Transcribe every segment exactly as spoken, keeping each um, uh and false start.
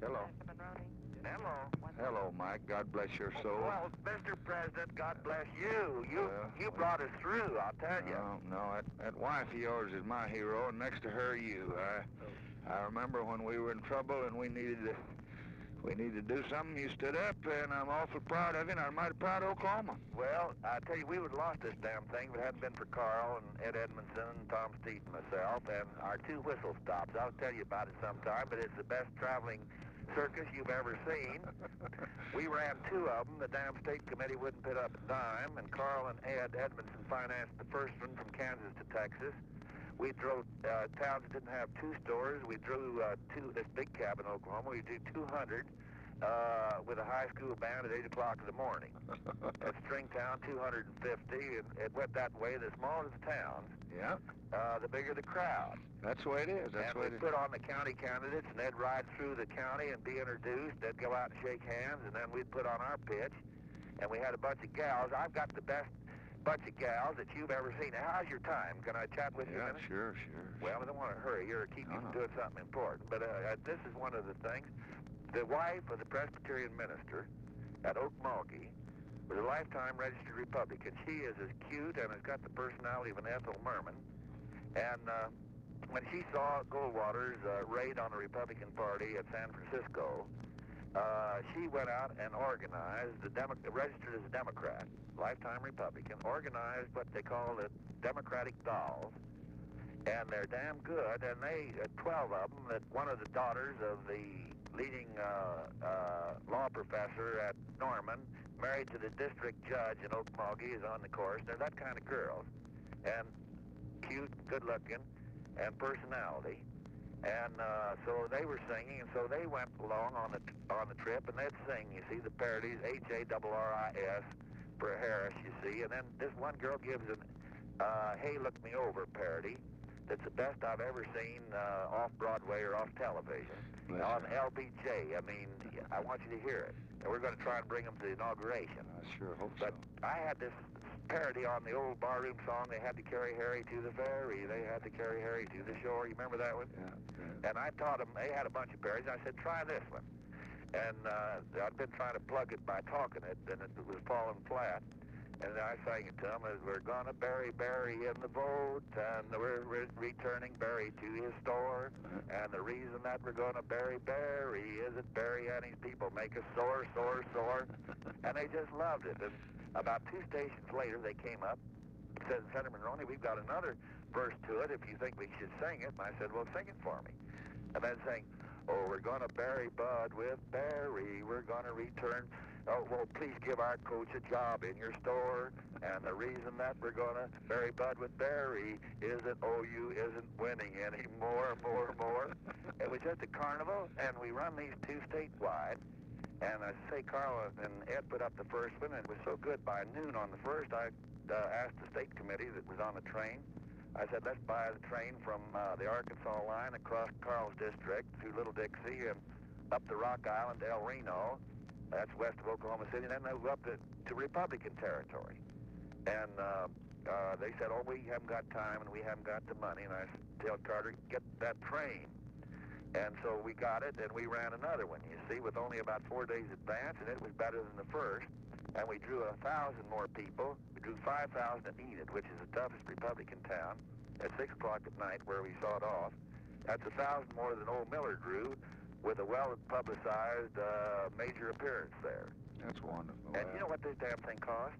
Hello. Hello. Hello, Mike. God bless your soul. Well, Mister President, God bless you. You Well, you brought us through, I'll tell you. No, no, that, that wife of yours is my hero, and next to her, you. I, I remember when we were in trouble and we needed to, we needed to do something. You stood up, and I'm awful proud of you, and I'm mighty proud of Oklahoma. Well, I tell you, we would have lost this damn thing if it hadn't been for Carl and Ed Edmondson and Tom Steed and myself and our two whistle stops. I'll tell you about it sometime, but it's the best traveling circus you've ever seen. We ran two of them. The damn state committee wouldn't put up a dime, and Carl and Ed Edmondson financed the first one from Kansas to Texas. We drove uh, towns that didn't have two stores. We drew uh, two, this big cab in Oklahoma. We drew two hundred uh, with a high school band at eight o'clock in the morning. At Stringtown, two hundred fifty, and it went that way. The smaller the towns, Yeah, uh, the bigger the crowd. that's the way it is. That's And the way we it is. put on the county candidates, and they'd ride through the county and be introduced. They'd go out and shake hands, and then we'd put on our pitch. And we had a bunch of gals. I've got the best bunch of gals that you've ever seen. Now, how's your time? Can I chat with you a Yeah, minute? sure, sure. Well, I don't want to hurry. You're keep No, you no. from doing something important. But uh, uh, this is one of the things. The wife of the Presbyterian minister at Okmulgee was a lifetime registered Republican. She is as cute and has got the personality of an Ethel Merman. And uh, when she saw Goldwater's uh, raid on the Republican Party at San Francisco, uh, she went out and organized, the Demo- registered as a Democrat, lifetime Republican, organized what they call the Democratic Dolls. And they're damn good, and they, uh, twelve of them, that one of the daughters of the leading uh, uh, law professor at Norman, married to the district judge in Okmulgee, is on the course. They're that kind of girls, and cute, good-looking, and personality. And uh, so they were singing, and so they went along on the on the trip, and they'd sing. You see the parodies, H A R R I S for Harris, you see, and then this one girl gives an uh, "Hey, Look Me Over" parody. That's the best I've ever seen uh, off Broadway or off television. Yes, On sir. L B J, I mean, I want you to hear it. And we're going to try and bring them to the inauguration. I sure hope But so. I had this parody on the old barroom song, They Had to Carry Harry to the Ferry, They Had to Carry Harry to the Shore. You remember that one? Yeah, yeah. And I taught them, they had a bunch of parodies. I said, try this one. And uh, I'd been trying to plug it by talking it, and it was falling flat. And I sang it to them as we're gonna bury Barry in the vote, and we're, we're returning Barry to his store. And the reason that we're gonna bury Barry is that Barry and his people make us sore, sore, sore. And they just loved it. And about two stations later, they came up and said, Senator Monroney, we've got another verse to it if you think we should sing it. And I said, well, sing it for me. And then sang, oh, we're gonna bury Bud with Barry, we're gonna return. Oh, well, please give our coach a job in your store. And the reason that we're going to bury Bud with Barry is that O U isn't winning anymore, more, more. It was just a carnival, and we run these two statewide. And I say, Carl and Ed put up the first one, and it was so good by noon on the first, I uh, asked the state committee that was on the train. I said, let's buy the train from uh, the Arkansas line across Carl's district through Little Dixie and up to Rock Island to El Reno. That's west of Oklahoma City. And then they go up to, to Republican territory. And uh, uh, they said, oh, we haven't got time and we haven't got the money. And I told Carter, get that train. And so we got it, and we ran another one, you see, with only about four days advance, and it was better than the first. And we drew a thousand more people. We drew five thousand at Enid, which is the toughest Republican town, at six o'clock at night where we saw it off. That's a thousand more than old Miller drew, with a well-publicized uh, major appearance there. That's wonderful. And you know what this damn thing cost?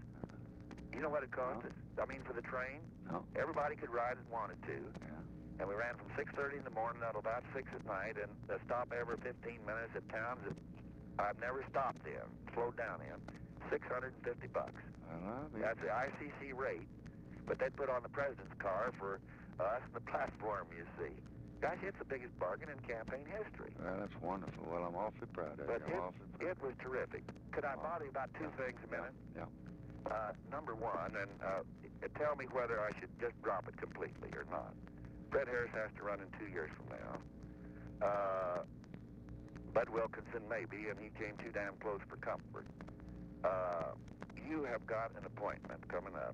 You know what it cost No. us? I mean, for the train? No. Everybody could ride that wanted to. Yeah. And we ran from six thirty in the morning until about six at night, and a stop every fifteen minutes at towns that I've never stopped in, slowed down in. six hundred fifty bucks. Well, I That's the I C C rate. But they put on the president's car for us and the platform, you see. Gosh, it's the biggest bargain in campaign history. well, that's wonderful. Well, I'm awfully proud of you. But I'm awfully proud. it, it was terrific. Could I bother you about two things a minute? Yeah. Uh, number one, and uh, tell me whether I should just drop it completely or not. Fred Harris has to run in two years from now. Uh, Bud Wilkinson maybe, and he came too damn close for comfort. Uh, you have got an appointment coming up,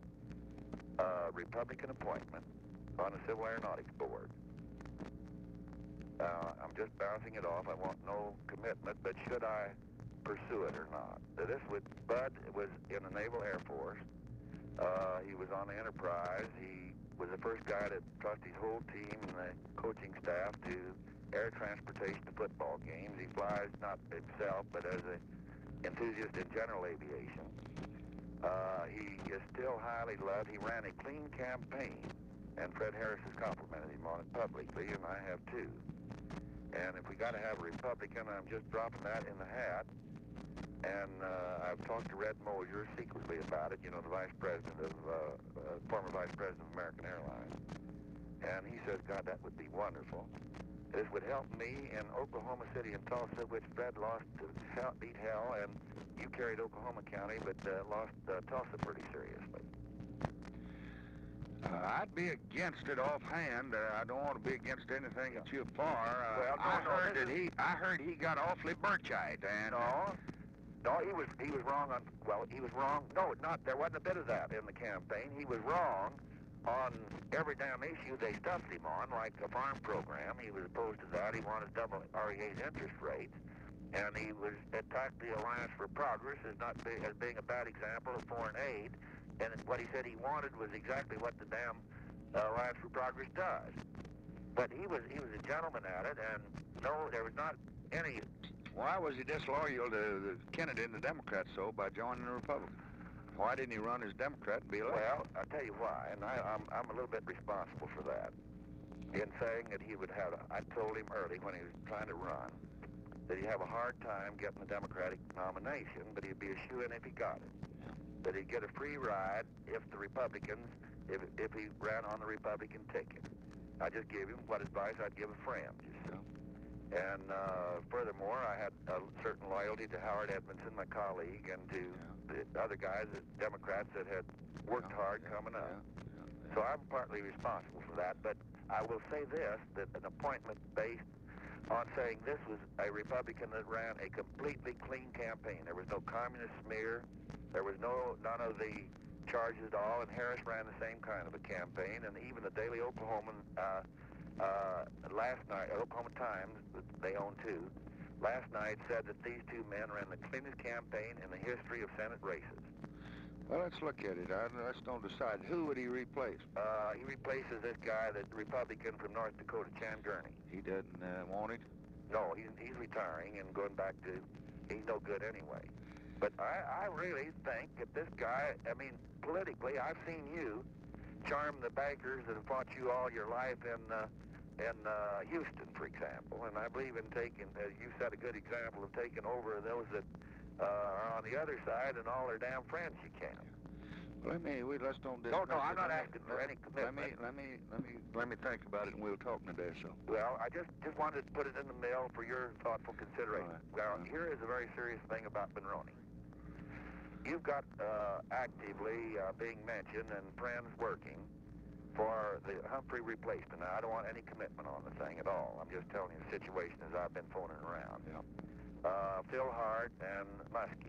a Republican appointment on the Civil Aeronautics Board. Uh, I'm just bouncing it off. I want no commitment. commitment, but should I pursue it or not? Now, this was, Bud was in the Naval Air Force. Uh, he was on the Enterprise. He was the first guy to trust his whole team and the coaching staff to air transportation to football games. He flies not himself, but as an enthusiast in general aviation. Uh, he is still highly loved. He ran a clean campaign, and Fred Harris has complimented him on it publicly, and I have too. And if we got to have a Republican, I'm just dropping that in the hat. And uh, I've talked to Red Mosier secretly about it, you know, the vice president of, uh, uh, former vice president of American Airlines. And he says, God, that would be wonderful. This would help me in Oklahoma City and Tulsa, which Fred lost to hell, beat hell, and you carried Oklahoma County, but uh, lost uh, Tulsa pretty seriously. Uh, I'd be against it offhand. Uh, I don't want to be against anything that you far. Uh, Well, no, I no, heard this that is- he. I heard he got awfully birchite, and No, no, he was he was wrong on. Well, he was wrong. No, not there wasn't a bit of that in the campaign. He was wrong on every damn issue they stuffed him on, like the farm program. He was opposed to that. He wanted double R E A's interest rates, and he was attacked the Alliance for Progress as not be, as being a bad example of foreign aid. And what he said he wanted was exactly what the damn uh, Alliance for Progress does. But he was he was a gentleman at it, and no, there was not any. why was he disloyal to the Kennedy and the Democrats so by joining the Republicans? Why didn't he run as Democrat and be elected? Well, I'll tell you why, and I, I'm, I'm a little bit responsible for that. In saying that he would have, I told him early when he was trying to run, that he'd have a hard time getting the Democratic nomination, but he'd be a shoo-in if he got it. That he'd get a free ride if the Republicans, if, if he ran on the Republican ticket. I just gave him what advice I'd give a friend, you see. And uh, furthermore, I had a certain loyalty to Howard Edmondson, my colleague, and to the other guys, the Democrats that had worked hard coming up. So I'm partly responsible for that, but I will say this, that an appointment based on saying this was a Republican that ran a completely clean campaign. There was no communist smear. There was no none of the charges at all, and Harris ran the same kind of a campaign, and even the Daily Oklahoman uh, uh, last night, Oklahoma Times, they own two, last night said that these two men ran the cleanest campaign in the history of Senate races. Well, let's look at it. I, let's don't decide. Who would he replace? Uh, he replaces this guy, the Republican from North Dakota, Chan Gurney. He doesn't uh, want it? No, he's, he's retiring and going back to, he's no good anyway. But I, I really think that this guy, I mean, politically, I've seen you charm the bankers that have fought you all your life in uh, in uh, Houston, for example. And I believe in taking, as you set a good example of taking over those that uh, are on the other side and all their damn friends you can. Well, let me, we, let's don't No, dismiss no, I'm it. not Let me- asking for let- any Let commitment. me, let me, let me, let me think about it, and we'll talk in a day or so. Well, I just, just wanted to put it in the mail for your thoughtful consideration. All right. Well, All right. here is a very serious thing about Monroney. You've got uh, actively uh, being mentioned and friends working for the Humphrey replacement. Now, I don't want any commitment on the thing at all. I'm just telling you the situation as I've been phoning around. Yeah. Uh, Phil Hart and Muskie,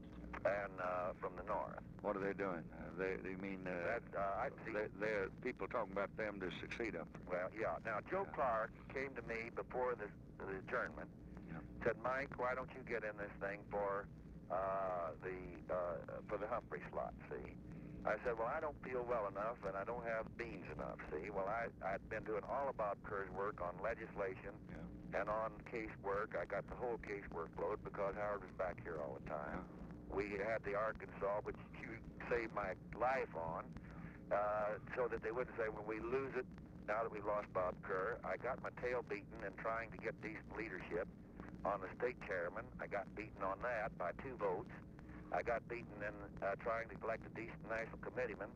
and uh, from the north. What are they doing? Uh, they, they mean, uh, That, uh, I see. they, they're people talking about them to succeed up. Well, yeah. Now, Joe Yeah. Clark came to me before the, the adjournment, Yeah. said, Mike, why don't you get in this thing for uh, the uh, for the Humphrey slot, see? I said, well, I don't feel well enough, and I don't have beans enough, see? Well, I, I'd been doing all of Bob Kerr's work on legislation Yeah. and on casework. I got the whole casework load because Howard was back here all the time. We had the Arkansas, which you saved my life on, uh, so that they wouldn't say, when we lose it, now that we lost Bob Kerr. I got my tail beaten in trying to get decent leadership on the state chairman. I got beaten on that by two votes. I got beaten in uh, trying to elect a decent national committeeman,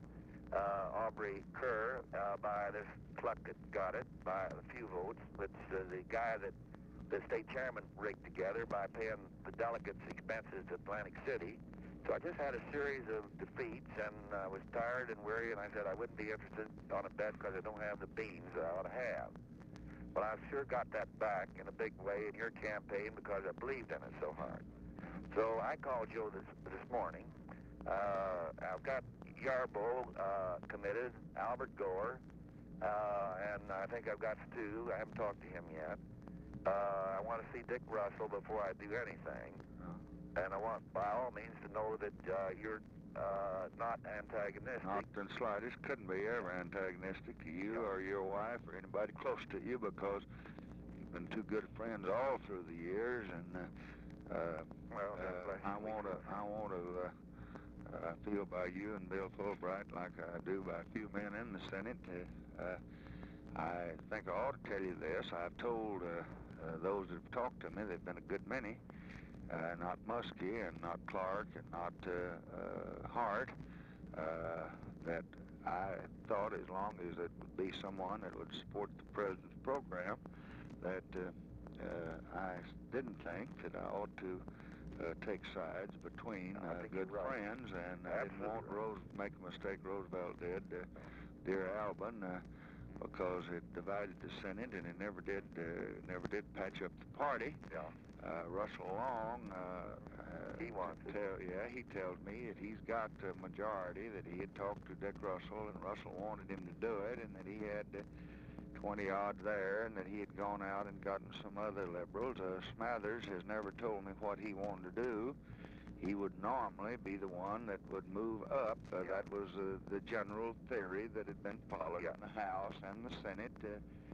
uh, Aubrey Kerr, uh, by this cluck that got it by a few votes. But uh, the guy that the state chairman rigged together by paying the delegates' expenses to Atlantic City. So I just had a series of defeats, and I was tired and weary, and I said I wouldn't be interested on a bet because I don't have the beans that I ought to have. But I've sure got that back in a big way in your campaign because I believed in it so hard. So I called Joe this this morning. Uh, I've got Yarbo uh, committed, Albert Gore, uh, and I think I've got Stu. I haven't talked to him yet. Uh, I want to see Dick Russell before I do anything. Oh. And I want, by all means, to know that uh, you're uh, not antagonistic. Not the slightest. Couldn't be ever antagonistic to you or your wife or anybody close to you, because you've been two good friends all through the years. And uh, uh, Well, uh, I want to, I want to uh, uh, feel by you and Bill Fulbright like I do by a few men in the Senate. Uh, uh, I think I ought to tell you this. I've told uh, uh, those that have talked to me, they've been a good many, uh, not Muskie and not Clark and not uh, uh, Hart, uh, that I thought as long as it would be someone that would support the president's program, that uh, uh, I didn't think that I ought to uh, take sides between uh, good right. friends, and I didn't want Absolutely right. Rose make a mistake Roosevelt did, uh, dear Albin, uh, because it divided the Senate and it never did, uh, never did patch up the party. Yeah. Uh, Russell Long, uh, uh, He wants it. tell, yeah, he tells me that he's got a majority, that he had talked to Dick Russell, and Russell wanted him to do it, and that he had uh, twenty odd there, and that he had gone out and gotten some other liberals. Uh, Smathers has never told me what he wanted to do. He would normally be the one that would move up. Uh, Yeah. That was uh, the general theory that had been followed Yeah. in the House and the Senate. Uh,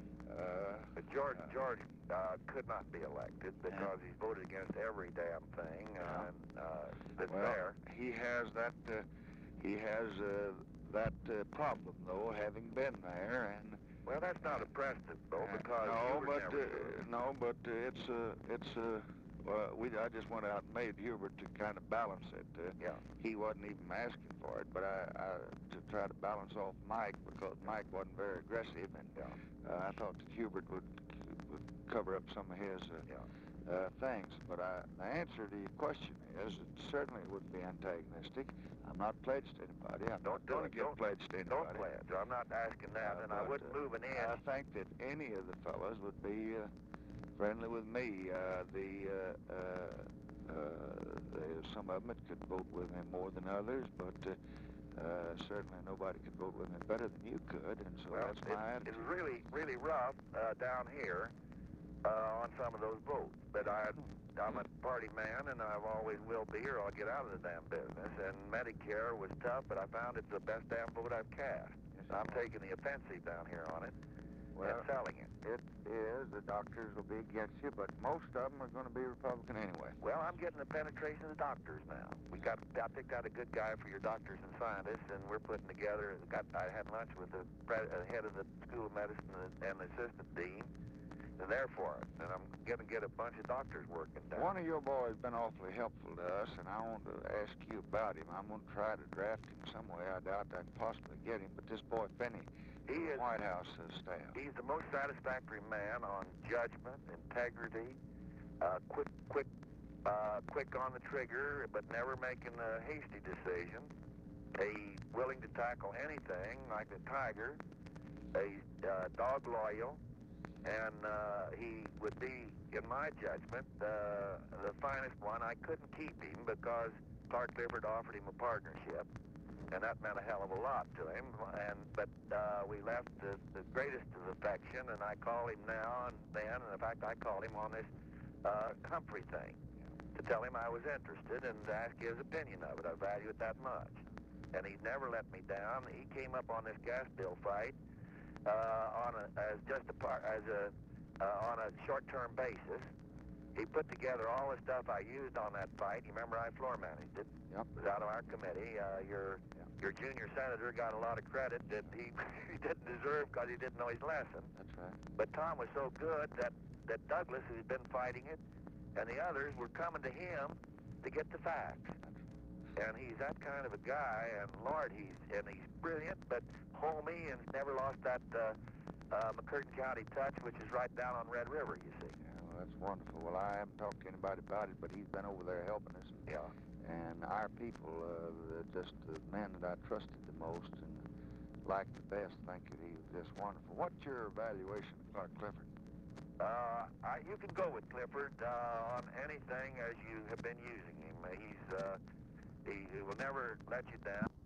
uh, But George uh, George uh, could not be elected because Yeah. he's voted against every damn thing uh, Yeah. and, uh, that's well, there. he has that. Uh, he has uh, that uh, problem, though, having been there. And Well, that's not a precedent, though, uh, because no, Hubert but never uh, moved. no, but uh, it's uh, it's. Uh, well, we I just went out and made Hubert to kind of balance it. Uh, Yeah. He wasn't even asking for it, but I, I to try to balance off Mike, because Mike wasn't very aggressive, and Yeah. uh, I thought that Hubert would would cover up some of his uh, Yeah. uh, things. But I, the answer to your question is it certainly wouldn't be antagonistic. I'm not pledged to anybody. I'm Don't not going to do it. get Don't- pledged to Don't anybody. pledge. I'm not asking that, Uh, and I but, wouldn't uh, move an I inch. think that any of the fellows would be uh, friendly with me. Uh, the uh, uh, uh, there's some of them that could vote with me more than others, but uh, uh, certainly nobody could vote with me better than you could, and so Well, that's it, my it attitude. was really, really rough uh, down here uh, on some of those votes. But I, I'm a party man, and I always will be, or I'll get out of the damn business. And Medicare was tough, but I found it's the best damn vote I've cast. So I'm taking the offensive down here on it Well, and selling it. it is. The doctors will be against you, but most of them are going to be Republican anyway. Well, I'm getting the penetration of the doctors now. We got, I picked out a good guy for your doctors and scientists, and we're putting together. Got, I had lunch with the pre, uh, head of the School of Medicine and, and the assistant dean, and they're for it. And I'm going to get a bunch of doctors working down. One of your boys been awfully helpful to us, and I want to ask you about him. I'm going to try to draft him some way. I doubt I can possibly get him, but this boy Finney, He is. White House uh, staff. He's the most satisfactory man on judgment, integrity, uh, quick, quick, uh, quick on the trigger, but never making a hasty decision. He's willing to tackle anything like a tiger. He's uh, dog loyal, and uh, he would be, in my judgment, uh, the finest one. I couldn't keep him because Clark Clifford offered him a partnership, and that meant a hell of a lot to him. And but uh, we left the, the greatest of affection, and I call him now and then. And in fact, I called him on this uh, Humphrey thing to tell him I was interested and to ask his opinion of it. I value it that much, and he never let me down. He came up on this gas bill fight uh, on a, as just a part as a uh, on a short-term basis. He put together all the stuff I used on that fight. You remember I floor managed it. Yep. It was out of our committee. Uh, your Yep. your junior senator got a lot of credit that he he didn't deserve because he didn't know his lesson. That's right. But Tom was so good that that Douglas, who's been fighting it, and the others were coming to him to get the facts. And he's that kind of a guy. And Lord, he's and he's brilliant, but homey, and never lost that uh, uh, McCurtain County touch, which is right down on Red River. You see. Yeah, well, that's wonderful. Well, I haven't talked to anybody about it, but he's been over there helping us. Yeah. And our people, uh, the- just the man that I trusted the most and liked the best, think that he was just wonderful. What's your evaluation of Clark Clifford? Uh, I, you can go with Clifford uh, on anything as you have been using him. He's uh, he, he will never let you down.